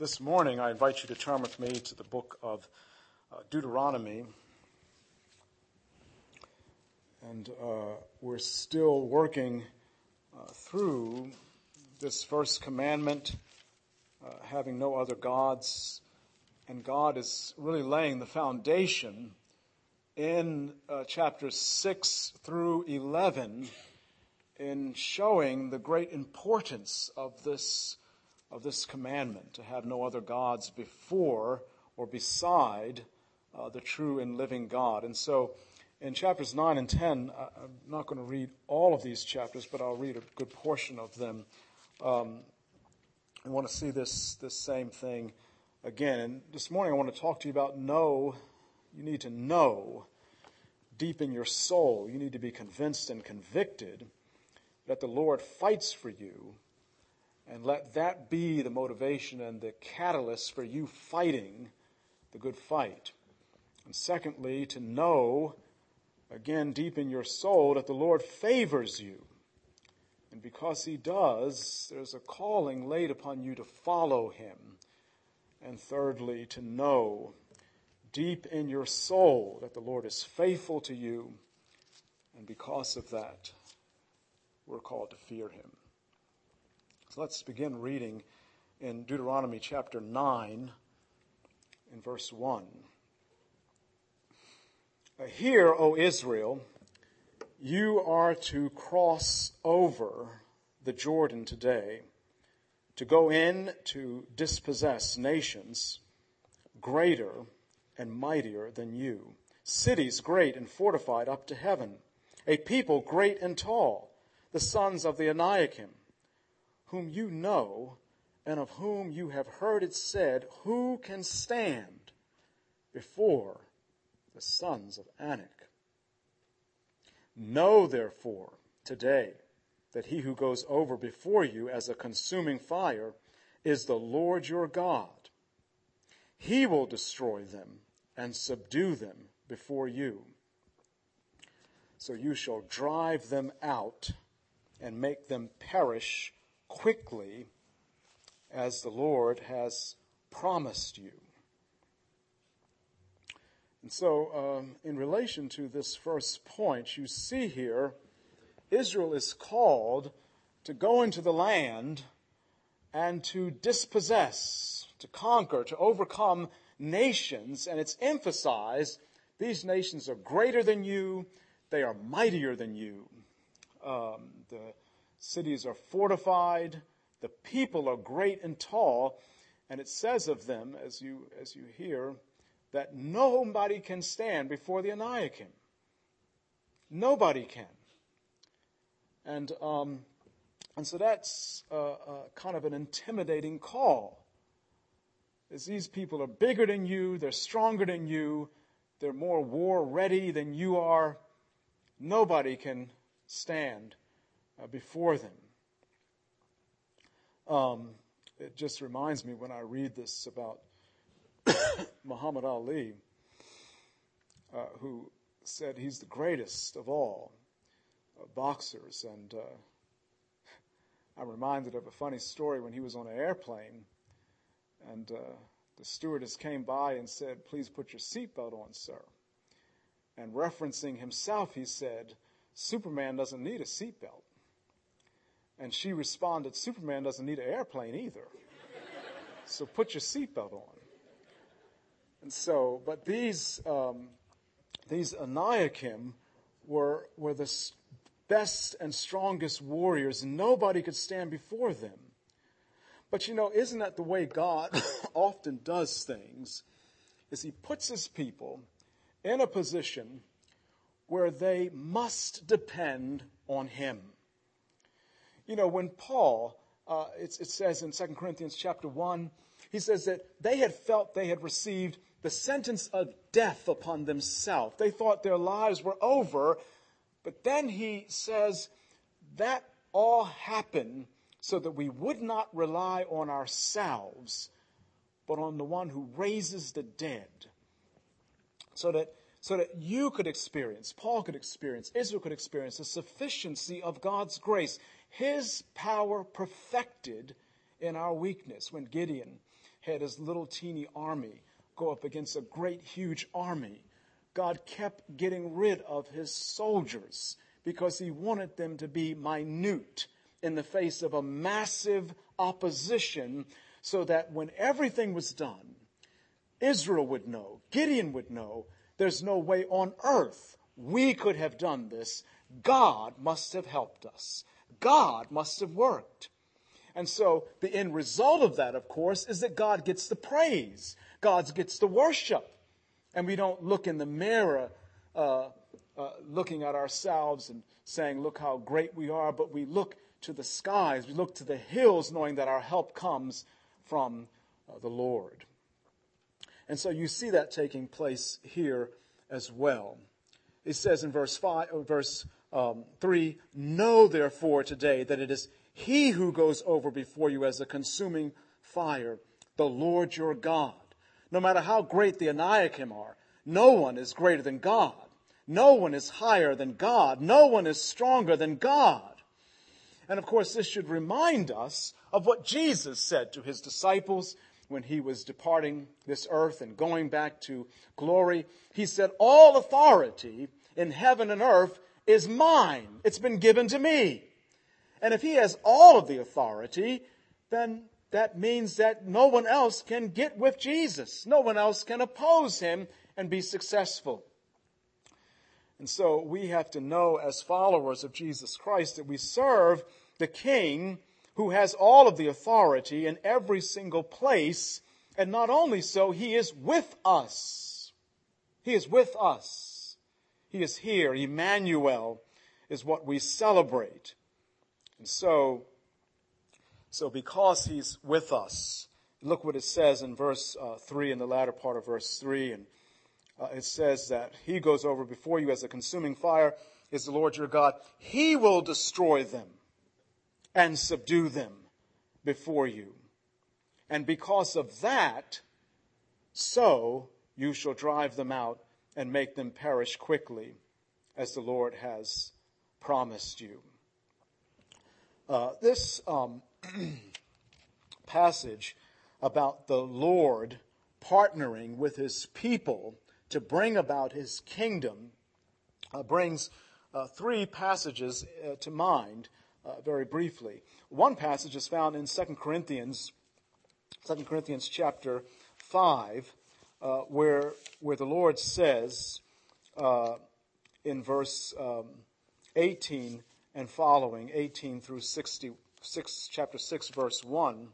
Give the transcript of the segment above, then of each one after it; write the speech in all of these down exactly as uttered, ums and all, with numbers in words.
This morning, I invite you to turn with me to the book of uh, Deuteronomy. And uh, we're still working uh, through this first commandment, uh, having no other gods. And God is really laying the foundation in uh, chapters six through eleven in showing the great importance of this of this commandment, to have no other gods before or beside uh, the true and living God. And so in chapters nine and ten, I'm not going to read all of these chapters, but I'll read a good portion of them. Um, I want to see this, this same thing again. And this morning I want to talk to you about know. You need to know deep in your soul. You need to be convinced and convicted that the Lord fights for you. And let that be the motivation and the catalyst for you fighting the good fight. And secondly, to know, again, deep in your soul, that the Lord favors you. And because he does, there's a calling laid upon you to follow him. And thirdly, to know deep in your soul that the Lord is faithful to you. And because of that, we're called to fear him. So let's begin reading in Deuteronomy chapter nine, in verse one. Hear, O Israel, you are to cross over the Jordan today, to go in to dispossess nations greater and mightier than you, cities great and fortified up to heaven, a people great and tall, the sons of the Anakim, whom you know, and of whom you have heard it said, who can stand before the sons of Anak? Know, therefore, today, that he who goes over before you as a consuming fire is the Lord your God. He will destroy them and subdue them before you. So you shall drive them out and make them perish quickly, as the Lord has promised you. And so, um, in relation to this first point, you see here, Israel is called to go into the land and to dispossess, to conquer, to overcome nations. And it's emphasized, these nations are greater than you, they are mightier than you. Um, the cities are fortified. The people are great and tall. And it says of them, as you as you hear, that nobody can stand before the Anakim. Nobody can. And um, and so that's uh, uh, kind of an intimidating call. As these people are bigger than you, they're stronger than you, they're more war ready than you are. Nobody can stand Uh, before them. Um, it just reminds me when I read this about Muhammad Ali, uh, who said he's the greatest of all uh, boxers. And uh, I'm reminded of a funny story when he was on an airplane and uh, the stewardess came by and said, "Please put your seatbelt on, sir." And referencing himself, he said, "Superman doesn't need a seatbelt." And she responded, "Superman doesn't need an airplane either. So put your seatbelt on." And so, but these um, these Anakim were were the best and strongest warriors. Nobody could stand before them. But you know, isn't that the way God often does things? Is he puts his people in a position where they must depend on him. You know, when Paul, uh, it, it says in Second Corinthians chapter one, he says that they had felt they had received the sentence of death upon themselves. They thought their lives were over. But then he says that all happened so that we would not rely on ourselves, but on the one who raises the dead. So that So that you could experience, Paul could experience, Israel could experience the sufficiency of God's grace. His power perfected in our weakness. When Gideon had his little teeny army go up against a great, huge army, God kept getting rid of his soldiers because he wanted them to be minute in the face of a massive opposition, so that when everything was done, Israel would know, Gideon would know, there's no way on earth we could have done this. God must have helped us. God must have worked. And so the end result of that, of course, is that God gets the praise. God gets the worship. And we don't look in the mirror uh, uh, looking at ourselves and saying, look how great we are, but we look to the skies, we look to the hills, knowing that our help comes from uh, the Lord. And so you see that taking place here as well. It says in verse five, verse um, three, know therefore today that it is he who goes over before you as a consuming fire, the Lord your God. No matter how great the Anakim are, no one is greater than God. No one is higher than God. No one is stronger than God. And of course, this should remind us of what Jesus said to his disciples when he was departing this earth and going back to glory. He said, all authority in heaven and earth is mine. It's been given to me. And if he has all of the authority, then that means that no one else can get with Jesus. No one else can oppose him and be successful. And so we have to know, as followers of Jesus Christ, that we serve the King who has all of the authority in every single place. And not only so, he is with us. He is with us. He is here. Emmanuel is what we celebrate. And so, so because he's with us, look what it says in verse uh, three, in the latter part of verse three. And uh, it says that he goes over before you as a consuming fire, is the Lord your God. He will destroy them and subdue them before you. And because of that, so you shall drive them out and make them perish quickly, as the Lord has promised you. Uh, this um, passage about the Lord partnering with his people to bring about his kingdom uh, brings uh, three passages uh, to mind uh, very briefly. One passage is found in Second Corinthians, Second Corinthians chapter five, uh, where where the Lord says uh, in verse um, eighteen and following, eighteen through sixty-six, chapter six, verse one,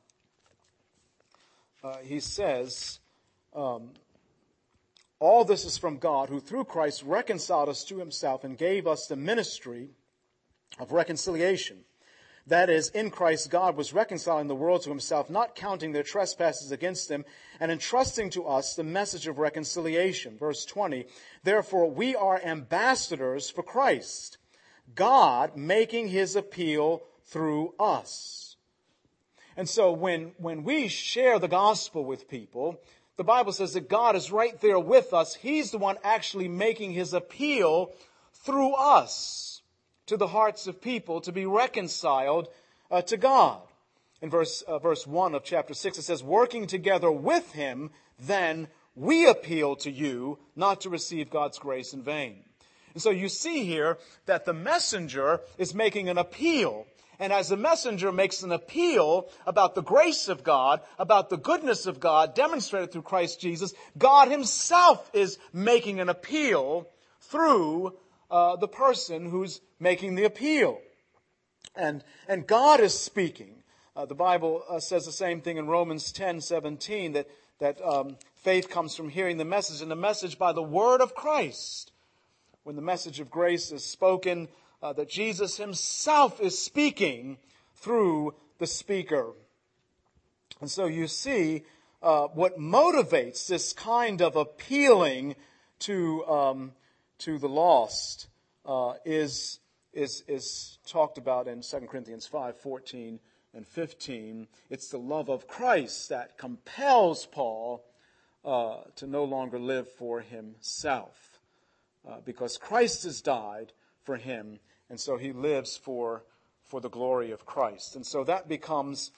uh, he says, um, all this is from God, who through Christ reconciled us to himself and gave us the ministry of reconciliation. That is, in Christ God was reconciling the world to himself, not counting their trespasses against them, and entrusting to us the message of reconciliation. Verse twenty, therefore we are ambassadors for Christ, God making his appeal through us. And so when, when we share the gospel with people, the Bible says that God is right there with us. He's the one actually making his appeal through us to the hearts of people to be reconciled uh, to God. In verse, uh, verse one of chapter six, it says, working together with him, then we appeal to you not to receive God's grace in vain. And so you see here that the messenger is making an appeal. And as the messenger makes an appeal about the grace of God, about the goodness of God demonstrated through Christ Jesus, God himself is making an appeal through uh, the person who's making the appeal. And, and God is speaking. Uh, the Bible uh, says the same thing in Romans ten seventeen, that, that um, faith comes from hearing the message, and the message by the word of Christ. When the message of grace is spoken, uh, that Jesus himself is speaking through the speaker. And so you see uh, what motivates this kind of appealing to um, to the lost uh, is is is talked about in Second Corinthians five fourteen and fifteen. It's the love of Christ that compels Paul uh, to no longer live for himself, uh, because Christ has died for him, and so he lives for for the glory of Christ. And so that becomes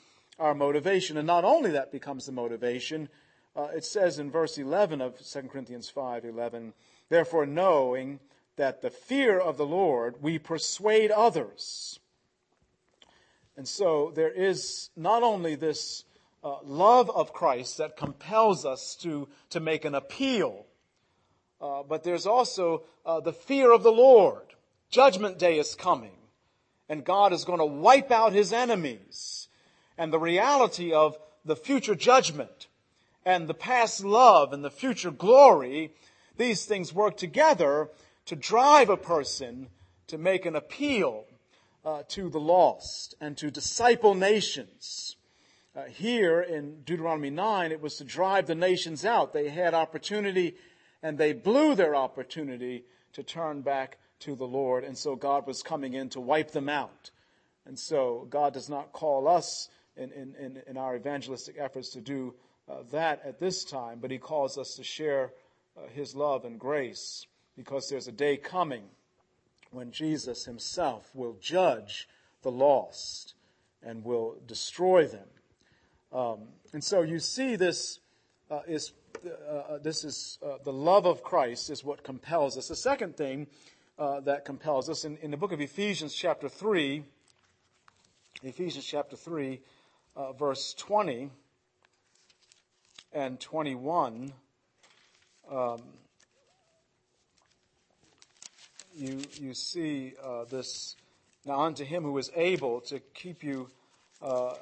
our motivation. And not only that becomes the motivation, uh, it says in verse eleven of Second Corinthians five eleven, therefore knowing that the fear of the Lord, we persuade others. And so there is not only this uh, love of Christ that compels us to, to make an appeal, uh, but there's also uh, the fear of the Lord. Judgment Day is coming, and God is going to wipe out his enemies. And the reality of the future judgment and the past love and the future glory, these things work together to drive a person to make an appeal uh, to the lost and to disciple nations. Uh, here in Deuteronomy nine, it was to drive the nations out. They had opportunity and they blew their opportunity to turn back to the Lord. And so God was coming in to wipe them out. And so God does not call us in, in, in, in our evangelistic efforts to do uh, that at this time, but he calls us to share uh, his love and grace, because there's a day coming when Jesus himself will judge the lost and will destroy them. Um, and so you see this uh, is uh, this is uh, the love of Christ is what compels us. The second thing uh, that compels us in, in the book of Ephesians chapter three, Ephesians chapter three, uh, verse twenty and twenty-one. Um, You you see uh, this, now unto him who is able to keep you, uh,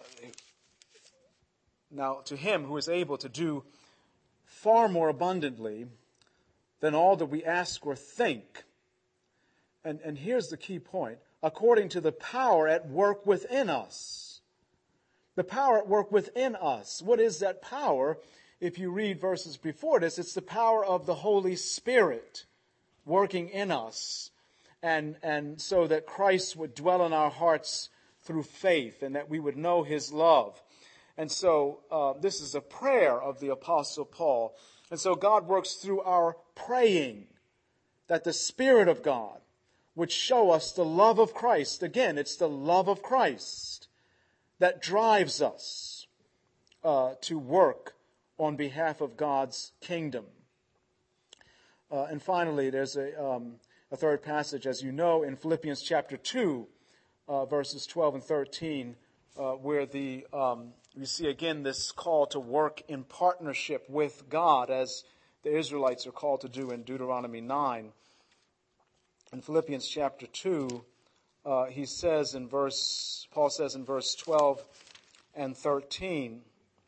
now to him who is able to do far more abundantly than all that we ask or think. And, and here's the key point, according to the power at work within us. The power at work within us. What is that power? If you read verses before this, it's the power of the Holy Spirit working in us, and and so that Christ would dwell in our hearts through faith, and that we would know his love. And so uh, this is a prayer of the Apostle Paul. And so God works through our praying that the Spirit of God would show us the love of Christ. Again, it's the love of Christ that drives us uh, to work on behalf of God's kingdom. Uh, and finally, there's a, um, a third passage, as you know, in Philippians chapter two, uh, verses twelve and thirteen, uh, where the um, you see again this call to work in partnership with God, as the Israelites are called to do in Deuteronomy nine. In Philippians chapter two, uh, he says in verse, Paul says in verse twelve and thirteen,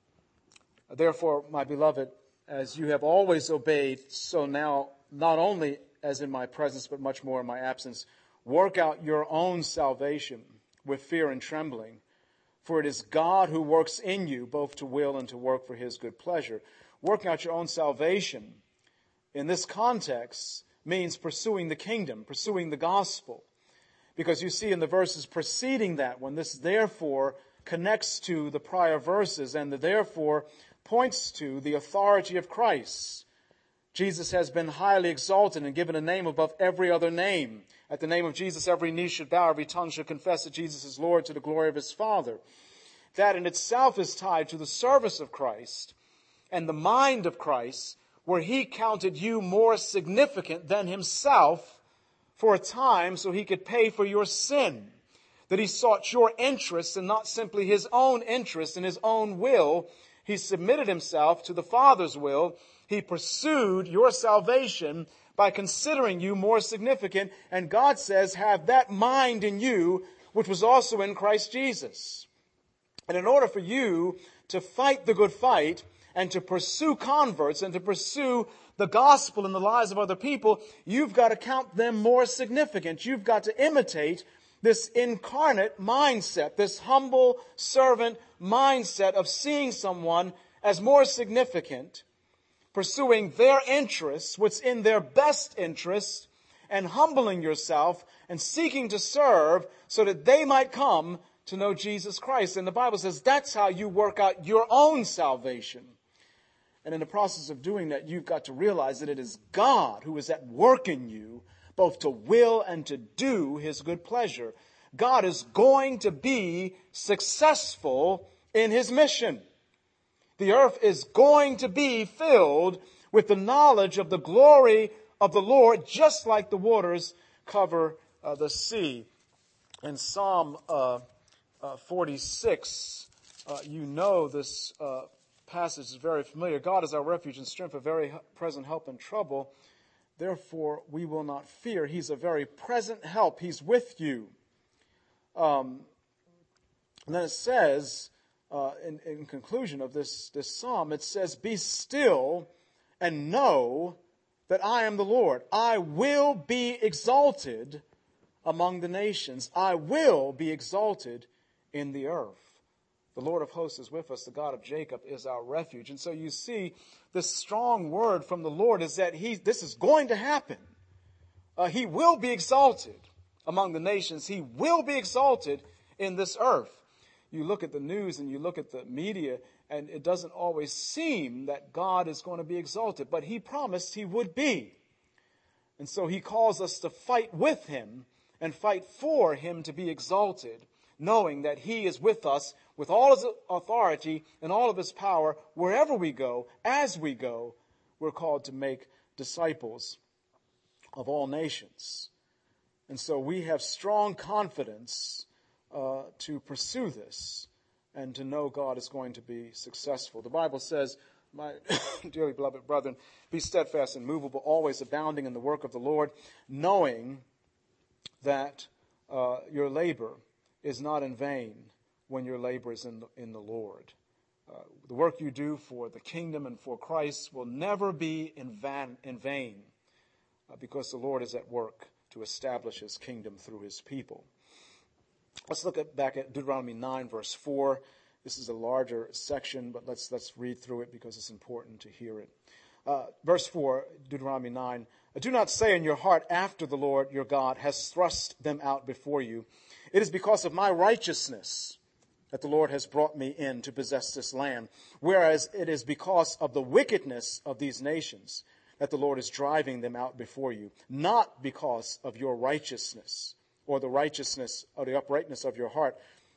therefore, my beloved, as you have always obeyed, so now, not only as in my presence, but much more in my absence, work out your own salvation with fear and trembling. For it is God who works in you, both to will and to work for his good pleasure. Working out your own salvation, in this context, means pursuing the kingdom, pursuing the gospel. Because you see in the verses preceding that one, this therefore connects to the prior verses, and the therefore points to the authority of Christ. Jesus has been highly exalted and given a name above every other name. At the name of Jesus, every knee should bow, every tongue should confess that Jesus is Lord, to the glory of his Father. That in itself is tied to the service of Christ and the mind of Christ, where he counted you more significant than himself for a time so he could pay for your sin. That he sought your interest and not simply his own interest and his own will. He submitted himself to the Father's will. He pursued your salvation by considering you more significant. And God says, have that mind in you, which was also in Christ Jesus. And in order for you to fight the good fight and to pursue converts and to pursue the gospel in the lives of other people, you've got to count them more significant. You've got to imitate this incarnate mindset, this humble servant mindset of seeing someone as more significant, pursuing their interests, what's in their best interest, and humbling yourself and seeking to serve so that they might come to know Jesus Christ. And the Bible says that's how you work out your own salvation. And in the process of doing that, you've got to realize that it is God who is at work in you, both to will and to do his good pleasure. God is going to be successful in his mission. The earth is going to be filled with the knowledge of the glory of the Lord, just like the waters cover uh, the sea. In Psalm uh, uh, forty-six, uh, you know this uh, passage is very familiar. God is our refuge and strength, a very present help in trouble. Therefore, we will not fear. He's a very present help. He's with you. Um, and then it says, uh, in, in conclusion of this, this psalm, it says, be still and know that I am the Lord. I will be exalted among the nations. I will be exalted in the earth. The Lord of hosts is with us. The God of Jacob is our refuge. And so you see, the strong word from the Lord is that he, this is going to happen. Uh, he will be exalted among the nations. He will be exalted in this earth. You look at the news and you look at the media, and it doesn't always seem that God is going to be exalted, but he promised he would be. And so he calls us to fight with him and fight for him to be exalted, knowing that he is with us with all his authority and all of his power wherever we go, as we go. We're called to make disciples of all nations. And so we have strong confidence uh, to pursue this and to know God is going to be successful. The Bible says, my dearly beloved brethren, be steadfast and immovable, always abounding in the work of the Lord, knowing that uh, your labor is not in vain when your labor is in the, in the Lord. Uh, the work you do for the kingdom and for Christ will never be in, van, in vain uh, because the Lord is at work to establish his kingdom through his people. Let's look at, back at Deuteronomy nine, verse four. This is a larger section, but let's let's read through it because it's important to hear it. Uh, verse four, Deuteronomy nine. Do not say in your heart, after the Lord your God has thrust them out before you, it is because of my righteousness that the Lord has brought me in to possess this land, whereas it is because of the wickedness of these nations that the Lord is driving them out before you, not because of your righteousness or the righteousness or the uprightness of your heart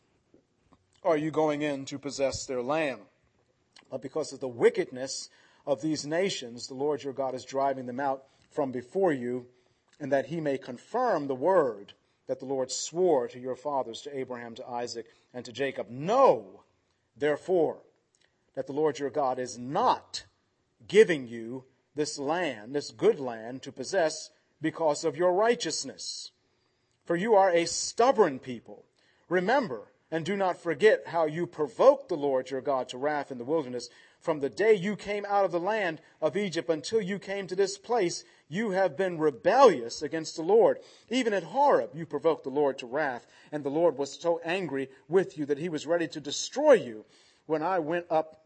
are you going in to possess their land, but because of the wickedness of these nations, the Lord your God is driving them out from before you, and that he may confirm the word that the Lord swore to your fathers, to Abraham, to Isaac, and to Jacob. Know, therefore, that the Lord your God is not giving you this land, this good land, to possess because of your righteousness. For you are a stubborn people. Remember, and do not forget how you provoked the Lord your God to wrath in the wilderness. From the day you came out of the land of Egypt until you came to this place, you have been rebellious against the Lord. Even at Horeb, you provoked the Lord to wrath, and the Lord was so angry with you that he was ready to destroy you. When I went up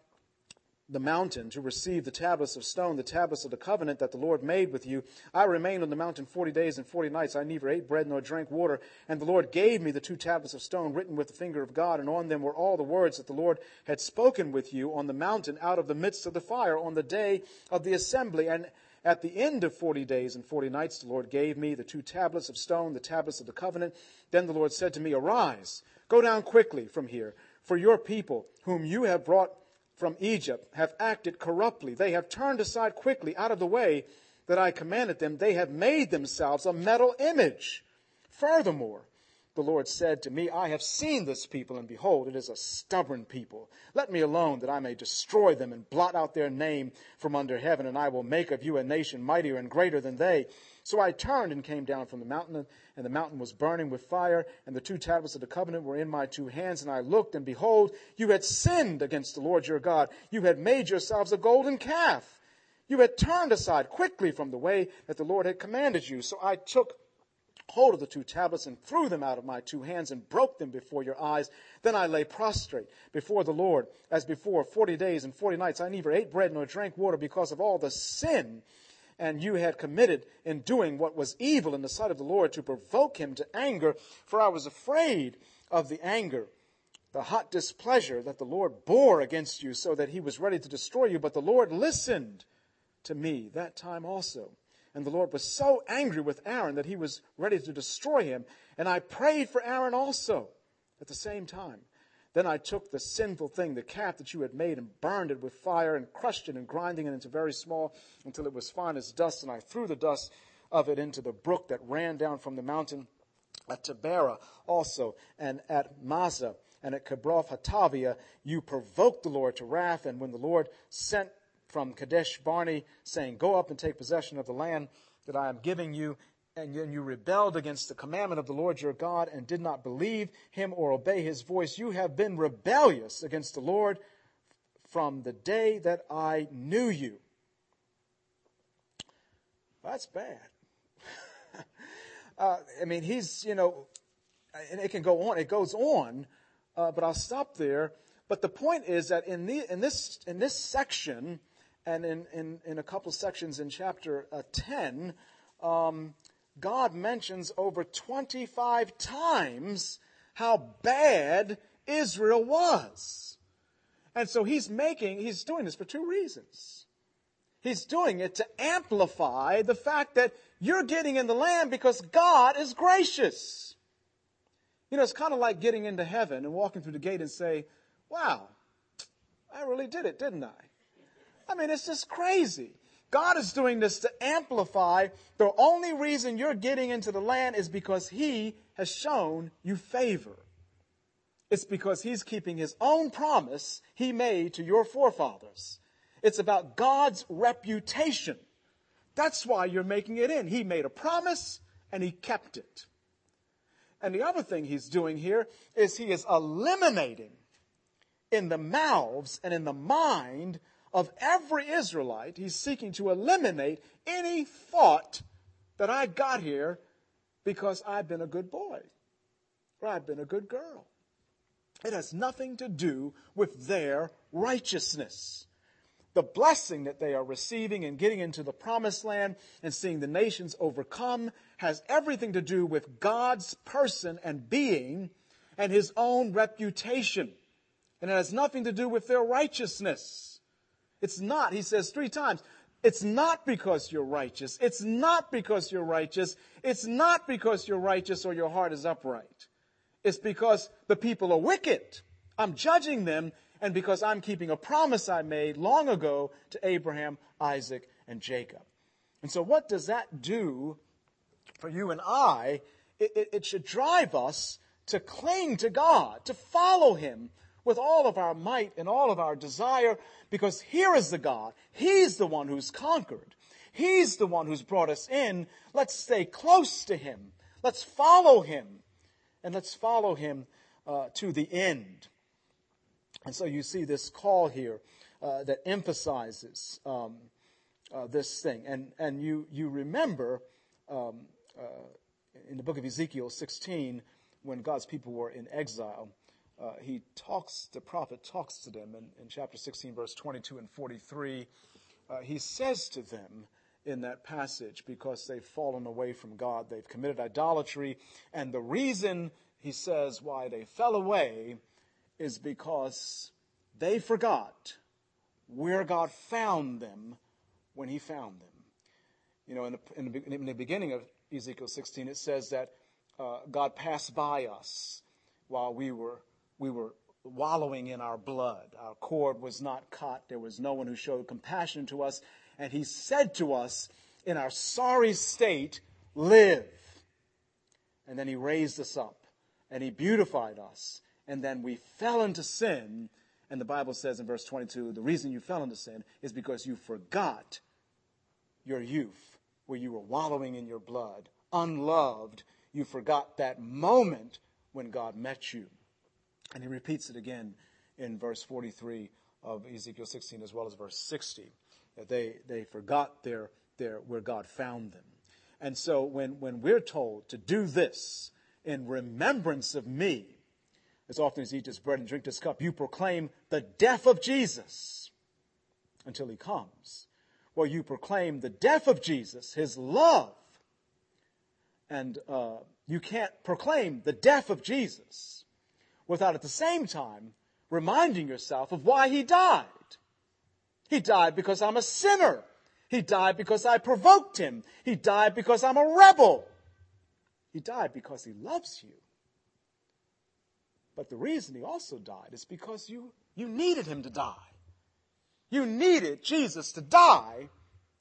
the mountain to receive the tablets of stone, the tablets of the covenant that the Lord made with you, I remained on the mountain forty days and forty nights. I neither ate bread nor drank water. And the Lord gave me the two tablets of stone written with the finger of God, and on them were all the words that the Lord had spoken with you on the mountain out of the midst of the fire on the day of the assembly. And at the end of forty days and forty nights, the Lord gave me the two tablets of stone, the tablets of the covenant. Then the Lord said to me, arise, go down quickly from here, for your people, whom you have brought from Egypt, have acted corruptly. They have turned aside quickly out of the way that I commanded them. They have made themselves a metal image. Furthermore, the Lord said to me, I have seen this people, and behold, it is a stubborn people. Let me alone, that I may destroy them and blot out their name from under heaven, and I will make of you a nation mightier and greater than they. So I turned and came down from the mountain, and the mountain was burning with fire, and the two tablets of the covenant were in my two hands. And I looked, and behold, you had sinned against the Lord your God. You had made yourselves a golden calf. You had turned aside quickly from the way that the Lord had commanded you. So I took hold of the two tablets and threw them out of my two hands and broke them before your eyes. Then I lay prostrate before the Lord as before forty days and forty nights. I neither ate bread nor drank water because of all the sin and you had committed in doing what was evil in the sight of the Lord, to provoke him to anger. For I was afraid of the anger, the hot displeasure that the Lord bore against you, so that he was ready to destroy you. But the Lord listened to me that time also. And the Lord was so angry with Aaron that he was ready to destroy him. And I prayed for Aaron also at the same time, Then I took the sinful thing, the calf that you had made, and burned it with fire, and crushed it, and grinding it into very small, until it was fine as dust. And I threw the dust of it into the brook that ran down from the mountain at Taberah also, and at Mazzah, and at Kibroth Hattaavah. You provoked the Lord to wrath. And when the Lord sent from Kadesh Barnea, saying, go up and take possession of the land that I am giving you, and then you rebelled against the commandment of the Lord your God and did not believe him or obey his voice, you have been rebellious against the Lord from the day that I knew you. That's bad. uh, I mean, he's, you know, and it can go on. It goes on, uh, but I'll stop there. But the point is that in the in this in this section, and in in, in a couple sections in chapter uh, ten, um, God mentions over twenty-five times how bad Israel was. And so he's making, he's doing this for two reasons. He's doing it to amplify the fact that you're getting in the land because God is gracious. You know, it's kind of like getting into heaven and walking through the gate and say, wow, I really did it, didn't I? I mean, it's just crazy. God is doing this to amplify the only reason you're getting into the land is because he has shown you favor. It's because he's keeping his own promise he made to your forefathers. It's about God's reputation. That's why you're making it in. He made a promise and he kept it. And the other thing he's doing here is he is eliminating in the mouths and in the mind of every Israelite, he's seeking to eliminate any thought that I got here because I've been a good boy or I've been a good girl. It has nothing to do with their righteousness. The blessing that they are receiving and getting into the promised land and seeing the nations overcome has everything to do with God's person and being and his own reputation. And it has nothing to do with their righteousness. It's not, he says three times, it's not because you're righteous. It's not because you're righteous. It's not because you're righteous or your heart is upright. It's because the people are wicked. I'm judging them, and because I'm keeping a promise I made long ago to Abraham, Isaac, and Jacob. And so what does that do for you and I? It, it, it should drive us to cling to God, to follow him with all of our might and all of our desire, because here is the God. He's the one who's conquered. He's the one who's brought us in. Let's stay close to him. Let's follow him. And let's follow him uh, to the end. And so you see this call here uh, that emphasizes um, uh, this thing. And and you, you remember um, uh, in the book of Ezekiel sixteen, when God's people were in exile, uh, he talks, the prophet talks to them in, in chapter sixteen, verse twenty-two and forty-three. Uh, he says to them in that passage, because they've fallen away from God, they've committed idolatry, and the reason, he says, why they fell away is because they forgot where God found them when he found them. You know, in the, in the, in the beginning of Ezekiel sixteen, it says that uh, God passed by us while we were we were wallowing in our blood. Our cord was not caught. There was no one who showed compassion to us. And he said to us, in our sorry state, live. And then he raised us up and he beautified us. And then we fell into sin. And the Bible says in verse twenty-two, the reason you fell into sin is because you forgot your youth, where you were wallowing in your blood, unloved. You forgot that moment when God met you. And he repeats it again in verse forty-three of Ezekiel sixteen, as well as verse sixty. That they, they forgot their, their, where God found them. And so when, when we're told to do this in remembrance of me, as often as you eat this bread and drink this cup, you proclaim the death of Jesus until he comes. Well, you proclaim the death of Jesus, his love. And uh, you can't proclaim the death of Jesus without at the same time reminding yourself of why he died. He died because I'm a sinner. He died because I provoked him. He died because I'm a rebel. He died because he loves you. But the reason he also died is because you, you needed him to die. You needed Jesus to die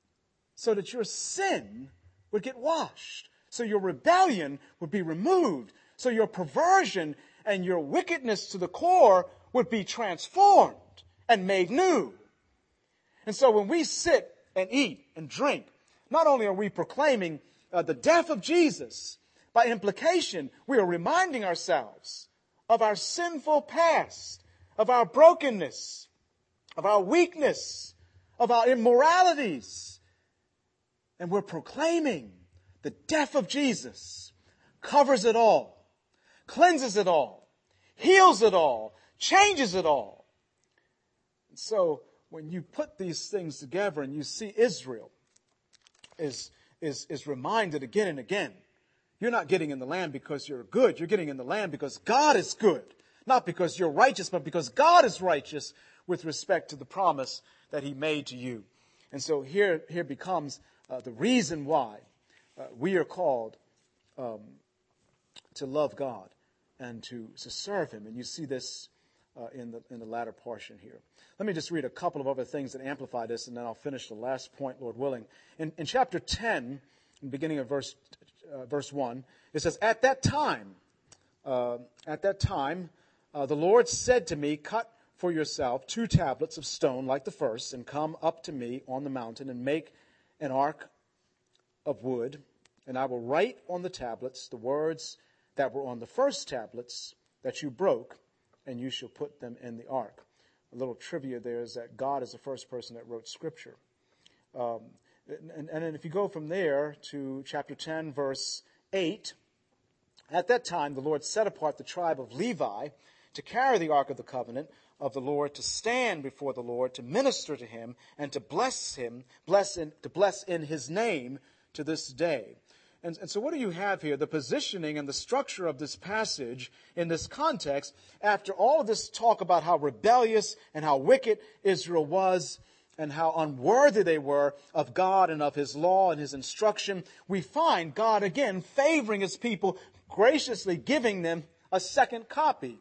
so that your sin would get washed, so your rebellion would be removed, so your perversion and your wickedness to the core would be transformed and made new. And so when we sit and eat and drink, not only are we proclaiming uh, the death of Jesus, by implication, we are reminding ourselves of our sinful past, of our brokenness, of our weakness, of our immoralities. And we're proclaiming the death of Jesus covers it all, cleanses it all, heals it all, changes it all. And so when you put these things together and you see Israel is, is, is reminded again and again, you're not getting in the land because you're good. You're getting in the land because God is good. Not because you're righteous, but because God is righteous with respect to the promise that he made to you. And so here, here becomes uh, the reason why uh, we are called um, to love God and to, to serve him. And you see this uh, in the in the latter portion here. Let me just read a couple of other things that amplify this, and then I'll finish the last point, Lord willing. In, in chapter ten, in the beginning of verse uh, verse one, it says, "At that time, uh, at that time, uh, the Lord said to me, 'Cut for yourself two tablets of stone like the first, and come up to me on the mountain and make an ark of wood, and I will write on the tablets the words that were on the first tablets that you broke, and you shall put them in the ark.'" A little trivia there is that God is the first person that wrote Scripture. Um, and, and then if you go from there to chapter ten, verse eight, "At that time the Lord set apart the tribe of Levi to carry the ark of the covenant of the Lord, to stand before the Lord, to minister to him, and to bless him, bless in, to bless in his name to this day." And, and so what do you have here? The positioning and the structure of this passage in this context, after all of this talk about how rebellious and how wicked Israel was and how unworthy they were of God and of his law and his instruction, we find God again favoring his people, graciously giving them a second copy.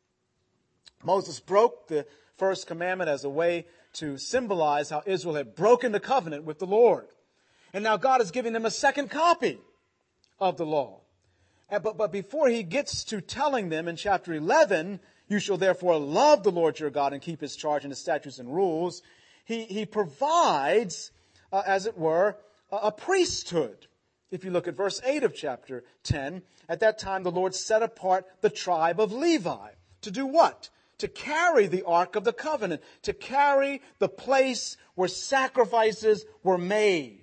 Moses broke the first commandment as a way to symbolize how Israel had broken the covenant with the Lord. And now God is giving them a second copy of the law. And, but, but before he gets to telling them in chapter eleven, "You shall therefore love the Lord your God and keep his charge and his statutes and rules," he, he provides, uh, as it were, a, a priesthood. If you look at verse eight of chapter ten, "At that time the Lord set apart the tribe of Levi." To do what? To carry the ark of the covenant, to carry the place where sacrifices were made.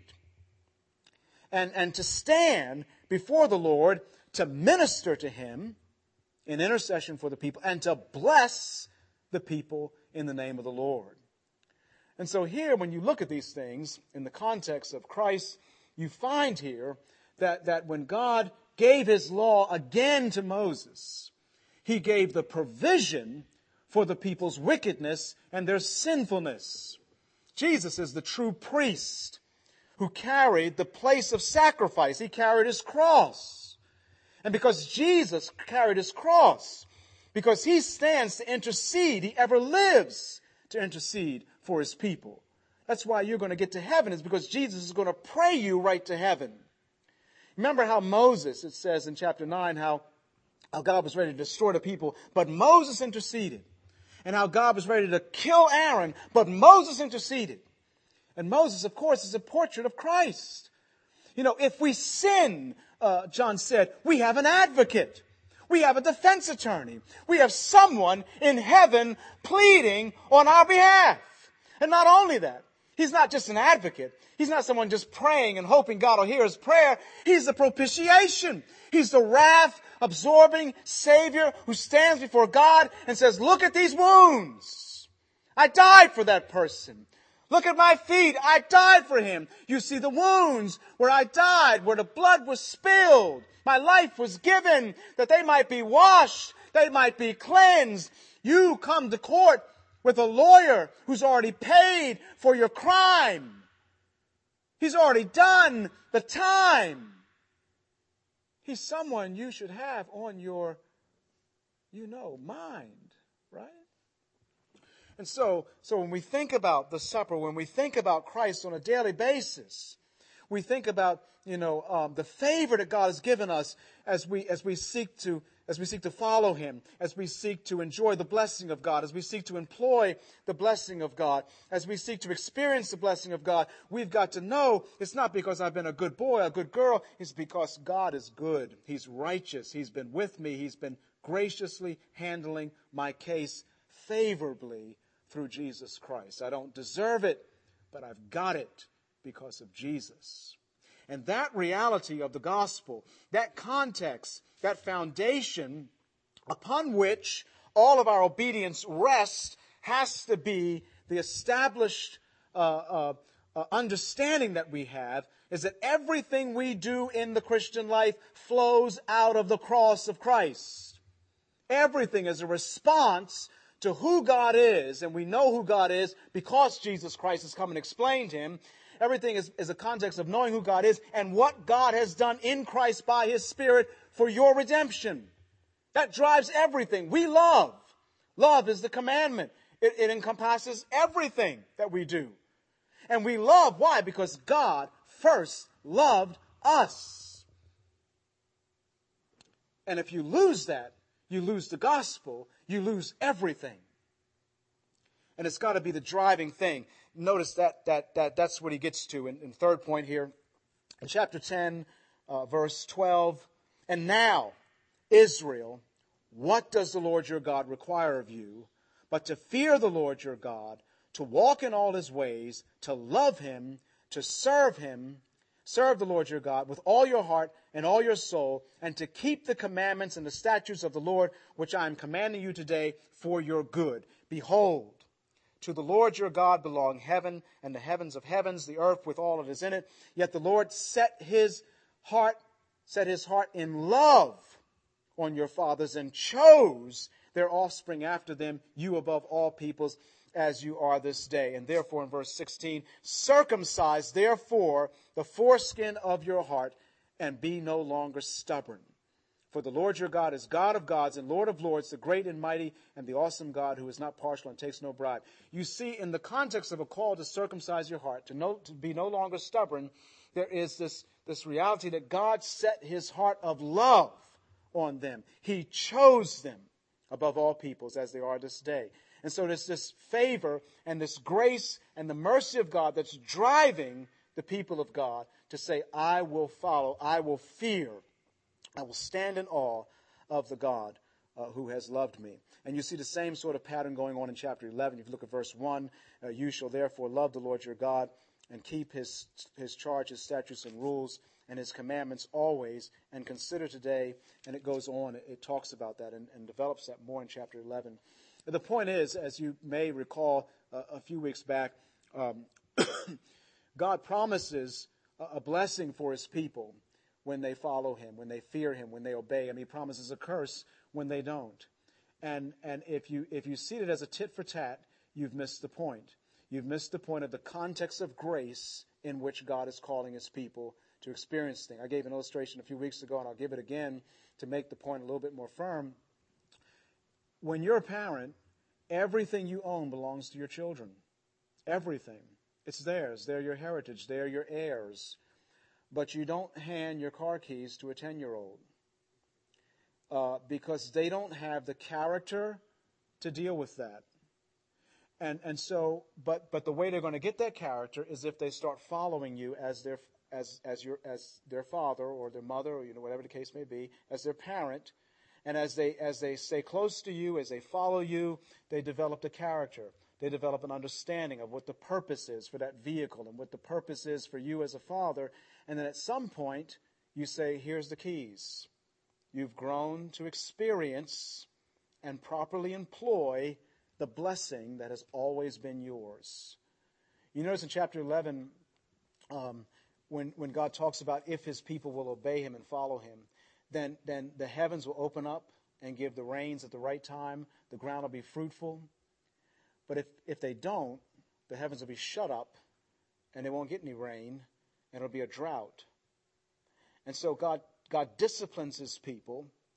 And, and to stand before the Lord, to minister to him in intercession for the people, and to bless the people in the name of the Lord. And so here, when you look at these things in the context of Christ, you find here that, that when God gave his law again to Moses, he gave the provision for the people's wickedness and their sinfulness. Jesus is the true priest who carried the place of sacrifice. He carried his cross. And because Jesus carried his cross, because he stands to intercede, he ever lives to intercede for his people. That's why you're going to get to heaven, is because Jesus is going to pray you right to heaven. Remember how Moses, it says in chapter nine, how, how God was ready to destroy the people, but Moses interceded. And how God was ready to kill Aaron, but Moses interceded. And Moses, of course, is a portrait of Christ. You know, if we sin, uh, John said, we have an advocate. We have a defense attorney. We have someone in heaven pleading on our behalf. And not only that, he's not just an advocate. He's not someone just praying and hoping God will hear his prayer. He's the propitiation. He's the wrath-absorbing Savior who stands before God and says, "Look at these wounds. I died for that person. Look at my feet. I died for him. You see the wounds where I died, where the blood was spilled. My life was given that they might be washed, they might be cleansed. You come to court with a lawyer who's already paid for your crime. He's already done the time. He's someone you should have on your you know, mind, right? And so, so when we think about the supper, when we think about Christ on a daily basis, we think about, you know, um, the favor that God has given us as we as we seek to as we seek to follow Him, as we seek to enjoy the blessing of God, as we seek to employ the blessing of God, as we seek to experience the blessing of God. We've got to know it's not because I've been a good boy, a good girl. It's because God is good. He's righteous. He's been with me. He's been graciously handling my case favorably through Jesus Christ. I don't deserve it, but I've got it because of Jesus. And that reality of the gospel, that context, that foundation upon which all of our obedience rests, has to be the established uh, uh, uh, understanding that we have, is that everything we do in the Christian life flows out of the cross of Christ. Everything is a response to who God is, and we know who God is because Jesus Christ has come and explained Him. Everything is, is a context of knowing who God is and what God has done in Christ by His Spirit for your redemption. That drives everything. We love. Love is the commandment. It, it encompasses everything that we do. And we love, why? Because God first loved us. And if you lose that, you lose the gospel, you lose everything. And it's got to be the driving thing. Notice that that that that's what he gets to in, in third point here. In chapter ten, uh, verse twelve. And now, Israel, what does the Lord your God require of you, but to fear the Lord your God, to walk in all His ways, to love Him, to serve Him, serve the Lord your God with all your heart and all your soul, and to keep the commandments and the statutes of the Lord, which I am commanding you today for your good. Behold, to the Lord your God belong heaven and the heavens of heavens, the earth with all that is in it. Yet the Lord set his heart, set his heart in love on your fathers and chose their offspring after them, you above all peoples, as you are this day. And therefore, in verse sixteen, circumcise therefore the foreskin of your heart and be no longer stubborn. For the Lord your God is God of gods and Lord of lords, the great and mighty and the awesome God who is not partial and takes no bribe. You see, in the context of a call to circumcise your heart, to, no, to be no longer stubborn, there is this, this reality that God set His heart of love on them. He chose them above all peoples as they are this day. And so there's this favor and this grace and the mercy of God that's driving the people of God to say, I will follow, I will fear, I will stand in awe of the God uh, who has loved me. And you see the same sort of pattern going on in chapter eleven. If you look at verse one, uh, you shall therefore love the Lord your God and keep his, his charges, statutes, and rules, and His commandments always, and consider today, and it goes on, it, it talks about that and, and develops that more in chapter eleven. The point is, as you may recall uh, a few weeks back, um, God promises a, a blessing for His people when they follow Him, when they fear Him, when they obey Him. He promises a curse when they don't. And and if you if you see it as a tit for tat, you've missed the point. You've missed the point of the context of grace in which God is calling His people to experience things. I gave an illustration a few weeks ago, and I'll give it again to make the point a little bit more firm. When you're a parent, everything you own belongs to your children. Everything. It's theirs. They're your heritage. They're your heirs. But you don't hand your car keys to a ten-year-old uh, because they don't have the character to deal with that. And and so, but but the way they're going to get that character is if they start following you as their as as your as their father or their mother, or you know whatever the case may be, as their parent. And as they as they stay close to you, as they follow you, they develop the character. They develop an understanding of what the purpose is for that vehicle and what the purpose is for you as a father. And then at some point, you say, here's the keys. You've grown to experience and properly employ the blessing that has always been yours. You notice in chapter eleven, um, when, when God talks about if His people will obey Him and follow Him, then, then the heavens will open up and give the rains at the right time. The ground will be fruitful. But if, if they don't, the heavens will be shut up and they won't get any rain and it'll be a drought. And so God, God disciplines His people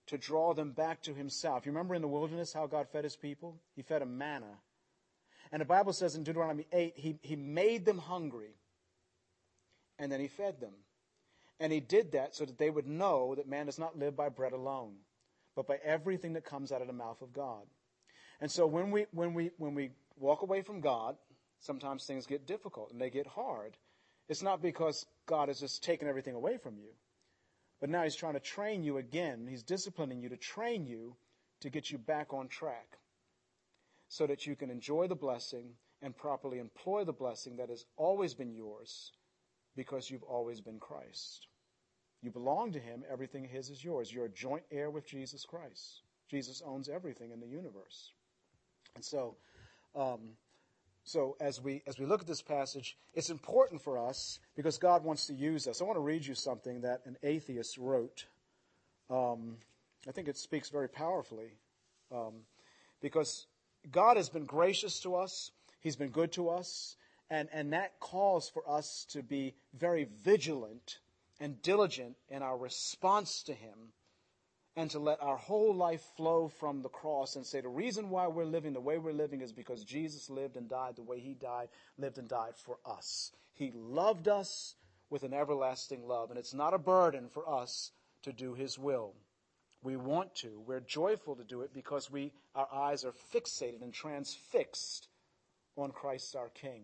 to draw them back to himself. You remember in the wilderness how God fed his people? He fed them manna. And the Bible says in Deuteronomy eight, he, he made them hungry, and then he fed them. And he did that so that they would know that man does not live by bread alone, but by everything that comes out of the mouth of God. And so when we when we when we walk away from God, sometimes things get difficult and they get hard. It's not because God has just taken everything away from you, but now he's trying to train you again. He's disciplining you to train you to get you back on track so that you can enjoy the blessing and properly employ the blessing that has always been yours because you've always been Christ. You belong to him. Everything his is yours. You're a joint heir with Jesus Christ. Jesus owns everything in the universe. And so, um, so as we as we look at this passage, it's important for us because God wants to use us. I want to read you something that an atheist wrote. Um, I think it speaks very powerfully um, because God has been gracious to us. He's been good to us. And, and that calls for us to be very vigilant and diligent in our response to him and to let our whole life flow from the cross and say the reason why we're living the way we're living is because Jesus lived and died the way he died, lived and died for us. He loved us with an everlasting love, and it's not a burden for us to do his will. We want to. We're joyful to do it because we our eyes are fixated and transfixed on Christ our King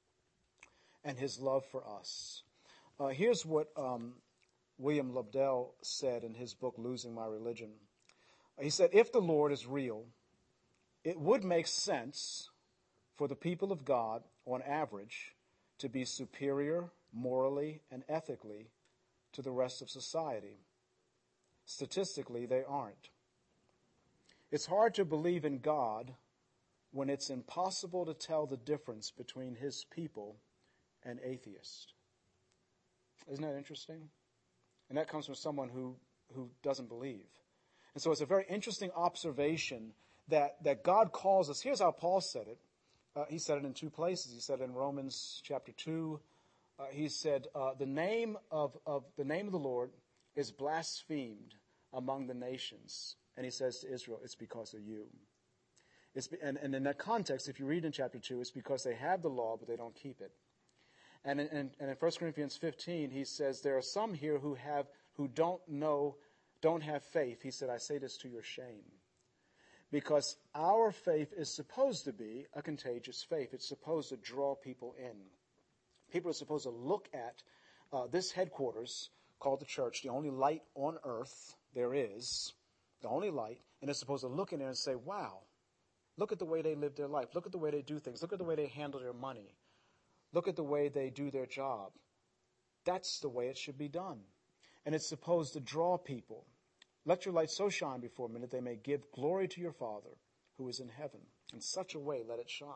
and his love for us. Uh, here's what um, William Lobdell said in his book, Losing My Religion. He said, if the Lord is real, it would make sense for the people of God, on average, to be superior morally and ethically to the rest of society. Statistically, they aren't. It's hard to believe in God when it's impossible to tell the difference between his people and atheists. Isn't that interesting? And that comes from someone who, who doesn't believe. And so it's a very interesting observation that, that God calls us. Here's how Paul said it. Uh, he said it in two places. He said it in Romans chapter two. Uh, he said, uh, the name of, of the name of the Lord is blasphemed among the nations. And he says to Israel, it's because of you. It's, and, and in that context, if you read in chapter two, it's because they have the law, but they don't keep it. And in, and, and in First Corinthians fifteen, he says, there are some here who have who don't know, don't have faith. He said, I say this to your shame. Because our faith is supposed to be a contagious faith. It's supposed to draw people in. People are supposed to look at uh, this headquarters called the church, the only light on earth there is, the only light, and they're supposed to look in there and say, wow, look at the way they live their life. Look at the way they do things. Look at the way they handle their money. Look at the way they do their job. That's the way it should be done. And it's supposed to draw people. Let your light so shine before men that they may give glory to your Father who is in heaven. In such a way, let it shine.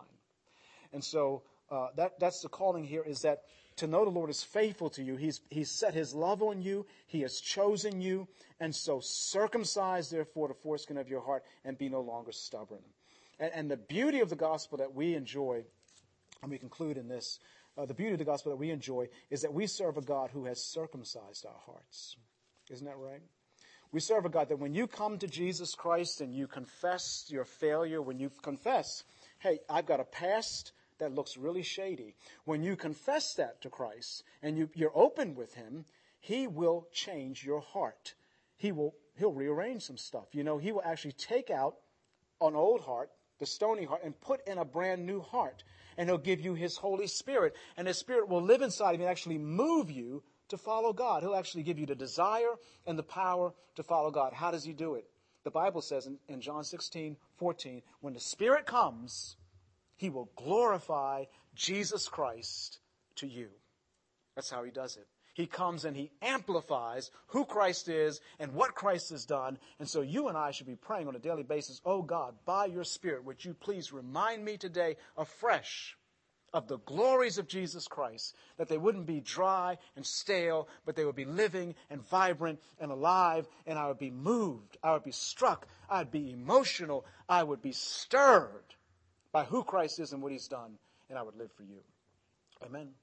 And so uh, that that's the calling here, is that to know the Lord is faithful to you. He's, he's set his love on you. He has chosen you. And so circumcise, therefore, the foreskin of your heart and be no longer stubborn. And, and the beauty of the gospel that we enjoy, and we conclude in this, uh, the beauty of the gospel that we enjoy is that we serve a God who has circumcised our hearts. Isn't that right? We serve a God that when you come to Jesus Christ and you confess your failure, when you confess, hey, I've got a past that looks really shady. When you confess that to Christ and you, you're open with him, he will change your heart. He will, he'll rearrange some stuff. You know, he will actually take out an old heart, the stony heart, and put in a brand new heart. And he'll give you his Holy Spirit. And his Spirit will live inside of you and actually move you to follow God. He'll actually give you the desire and the power to follow God. How does he do it? The Bible says in, in John sixteen fourteen, when the Spirit comes, he will glorify Jesus Christ to you. That's how he does it. He comes and he amplifies who Christ is and what Christ has done. And so you and I should be praying on a daily basis, oh God, by your Spirit, would you please remind me today afresh of the glories of Jesus Christ, that they wouldn't be dry and stale, but they would be living and vibrant and alive, and I would be moved, I would be struck, I'd be emotional, I would be stirred by who Christ is and what he's done, and I would live for you. Amen.